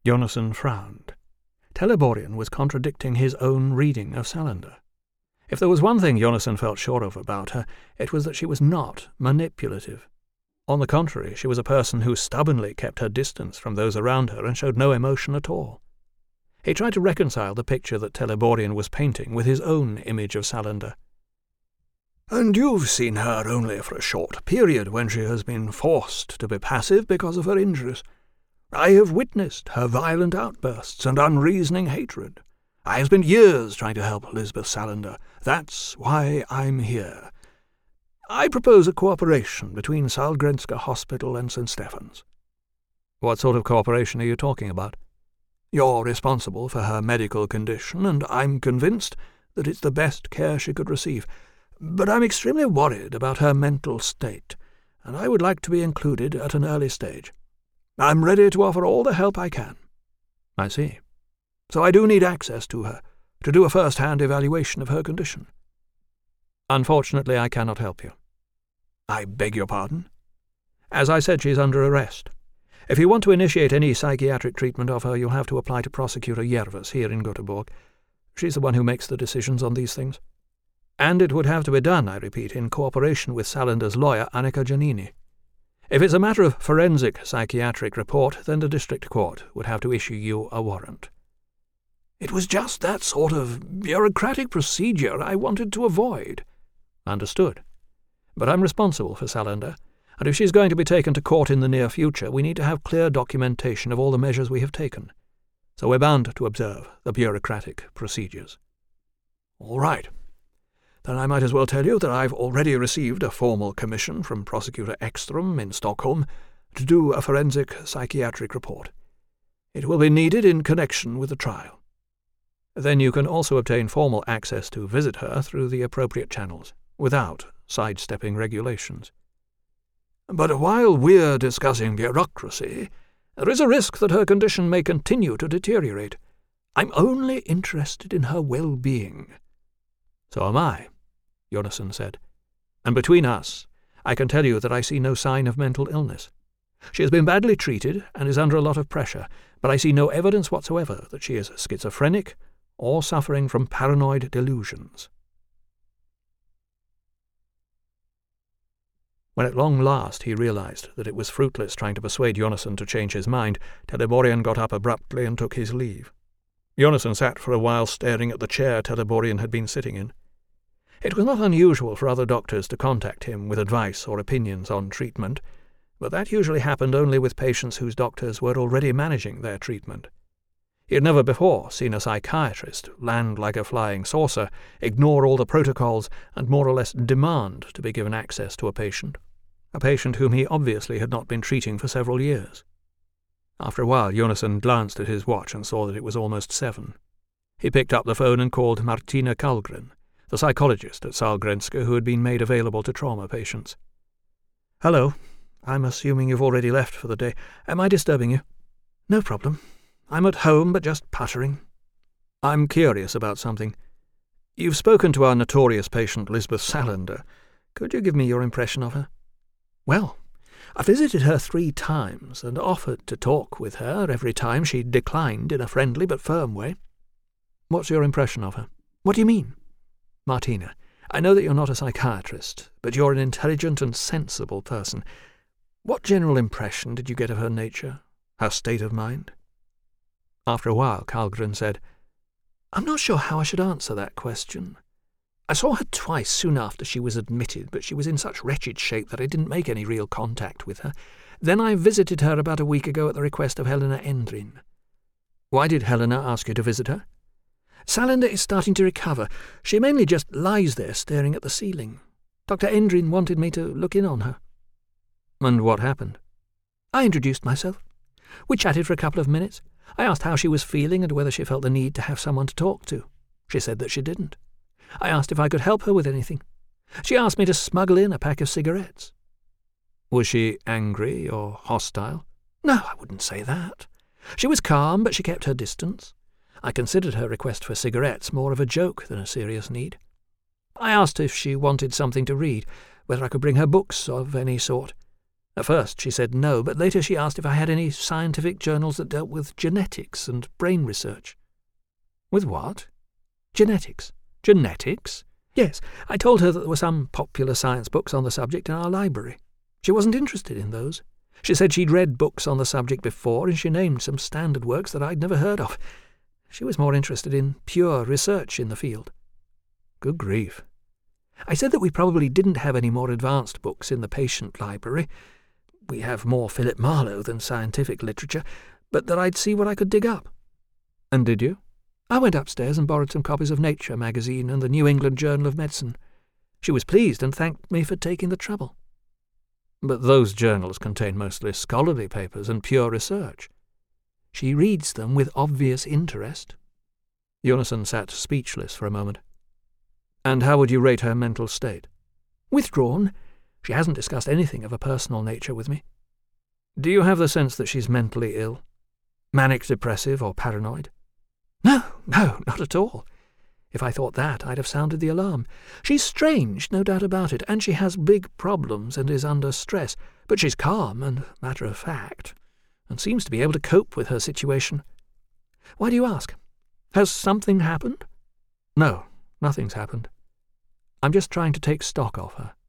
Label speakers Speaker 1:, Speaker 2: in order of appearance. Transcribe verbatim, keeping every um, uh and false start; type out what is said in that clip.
Speaker 1: Jonasson frowned. Teleborian was contradicting his own reading of Salander. If there was one thing Jonasson felt sure of about her, it was that she was not manipulative. On the contrary, she was a person who stubbornly kept her distance from those around her and showed no emotion at all. He tried to reconcile the picture that Teleborian was painting with his own image of Salander. "And you've seen her only for a short period when she has been forced to be passive because of her injuries. I have witnessed her violent outbursts and unreasoning hatred. I have spent years trying to help Lisbeth Salander. That's why I'm here. I propose a cooperation between Sahlgrenska Hospital and Saint Stefan's." "What sort of cooperation are you talking about?" "You're responsible for her medical condition, and I'm convinced that it's the best care she could receive. But I'm extremely worried about her mental state, and I would like to be included at an early stage. I'm ready to offer all the help I can." "I see.
Speaker 2: So I do need access to her, to do a first-hand evaluation of her condition."
Speaker 1: "Unfortunately, I cannot help you."
Speaker 2: "I beg your pardon?"
Speaker 1: "As I said, she's under arrest. If you want to initiate any psychiatric treatment of her, you'll have to apply to Prosecutor Jervas here in Göteborg. She's the one who makes the decisions on these things. And it would have to be done, I repeat, in cooperation with Salander's lawyer, Annika Giannini. If it's a matter of forensic psychiatric report, then the district court would have to issue you a warrant."
Speaker 2: "It was just that sort of bureaucratic procedure I wanted to avoid."
Speaker 1: "Understood. But I'm responsible for Salander, and if she's going to be taken to court in the near future, we need to have clear documentation of all the measures we have taken. So we're bound to observe the bureaucratic procedures."
Speaker 2: "All right. Then I might as well tell you that I've already received a formal commission from Prosecutor Ekström in Stockholm to do a forensic psychiatric report. It will be needed in connection with the trial."
Speaker 1: "Then you can also obtain formal access to visit her through the appropriate channels, without sidestepping regulations."
Speaker 2: "But while we're discussing bureaucracy, there is a risk that her condition may continue to deteriorate. I'm only interested in her well-being."
Speaker 1: "So am I," Jonasson said. "And between us, I can tell you that I see no sign of mental illness. She has been badly treated and is under a lot of pressure, but I see no evidence whatsoever that she is schizophrenic or suffering from paranoid delusions." When at long last he realized that it was fruitless trying to persuade Jonasson to change his mind, Teleborian got up abruptly and took his leave. Jonasson sat for a while staring at the chair Teleborian had been sitting in. It was not unusual for other doctors to contact him with advice or opinions on treatment, but that usually happened only with patients whose doctors were already managing their treatment. He had never before seen a psychiatrist land like a flying saucer, ignore all the protocols, and more or less demand to be given access to a patient, a patient whom he obviously had not been treating for several years. After a while, Jonasson glanced at his watch and saw that it was almost seven. He picked up the phone and called Martina Karlgren, the psychologist at Sahlgrenska who had been made available to trauma patients. "Hello. I'm assuming you've already left for the day. Am I disturbing you?" "No problem. I'm at home, but just puttering." "I'm curious about something. You've spoken to our notorious patient, Lisbeth Salander. Could you give me your impression of her?" "Well, I visited her three times and offered to talk with her every time she declined in a friendly but firm way." "What's your impression of her?" "What do you mean?" "Martina, I know that you're not a psychiatrist, but you're an intelligent and sensible person. What general impression did you get of her nature, her state of mind?" After a while, Karlgren said, "I'm not sure how I should answer that question. I saw her twice soon after she was admitted, but she was in such wretched shape that I didn't make any real contact with her. Then I visited her about a week ago at the request of Helena Endrin." "Why did Helena ask you to visit her?" "Salander is starting to recover. She mainly just lies there staring at the ceiling. Doctor Endrin wanted me to look in on her." "And what happened?" "I introduced myself. We chatted for a couple of minutes. I asked how she was feeling and whether she felt the need to have someone to talk to. She said that she didn't. I asked if I could help her with anything. She asked me to smuggle in a pack of cigarettes." "Was she angry or hostile?" "No, I wouldn't say that. She was calm, but she kept her distance. I considered her request for cigarettes more of a joke than a serious need. I asked if she wanted something to read, whether I could bring her books of any sort.
Speaker 2: At first she said no, but later she asked if I had any scientific journals that dealt with genetics and brain research. With what? Genetics. Genetics? Yes, I told her that there were some popular science books on the subject in our library. She wasn't interested in those. She said she'd read books on the subject before, and she named some standard works that I'd never heard of. She was more interested in pure research in the field.
Speaker 1: Good grief.
Speaker 2: I said that we probably didn't have any more advanced books in the patient library. We have more Philip Marlowe than scientific literature, but that I'd see what I could dig up.
Speaker 1: And did you?
Speaker 2: I went upstairs and borrowed some copies of Nature magazine and the New England Journal of Medicine. She was pleased and thanked me for taking the trouble.
Speaker 1: But those journals contain mostly scholarly papers and pure research.
Speaker 2: She reads them with obvious interest.
Speaker 1: Unison sat speechless for a moment. And how would you rate her mental state?
Speaker 2: Withdrawn. She hasn't discussed anything of a personal nature with me.
Speaker 1: Do you have the sense that she's mentally ill? Manic depressive or paranoid?
Speaker 2: No, no, not at all. If I thought that, I'd have sounded the alarm. She's strange, no doubt about it, and she has big problems and is under stress, but she's calm and matter-of-fact, and seems to be able to cope with her situation. Why do you ask? Has something happened?
Speaker 1: No, nothing's happened. I'm just trying to take stock of her.